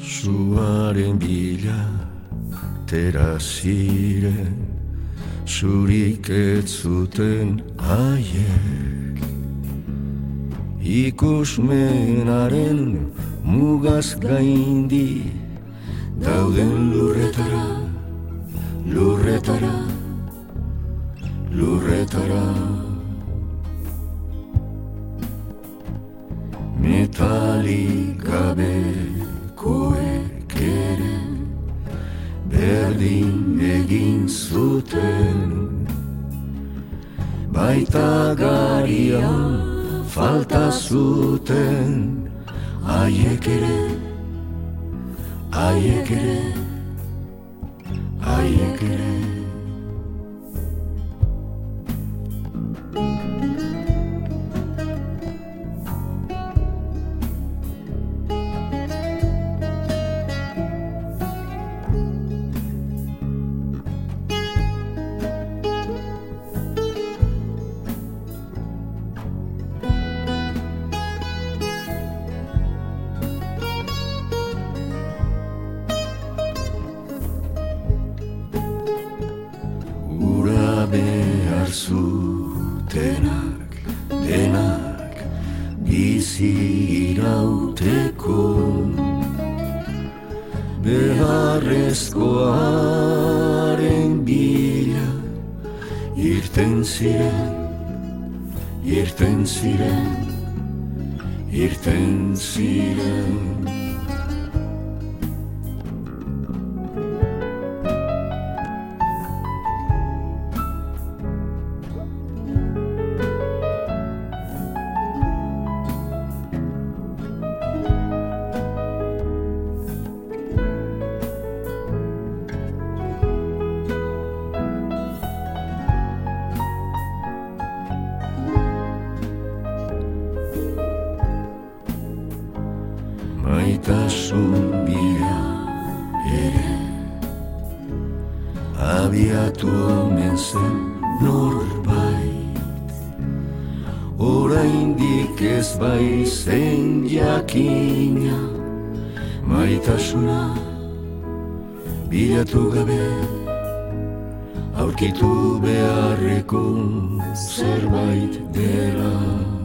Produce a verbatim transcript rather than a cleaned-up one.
Zuaren bila tera ziren, zurik ez zuten haiek. Ikusmenaren mugaz gaindi, dauden lurretara, lurretara, lurretara. Metalik gabekoek ere berdin egin zuten, baita garian falta zuten, haiek ere, haiek ere, haiek ere. Behar zutenak, denak, bizi irauteko, beharrezkoaren bila, irten ziren, irten ziren, irten ziren. Maitasun bila ere abiatu omen zen norbait, oraindik ez bai zen jakina, maitasuna bilatu gabe aurkitu beharreko zerbait dela.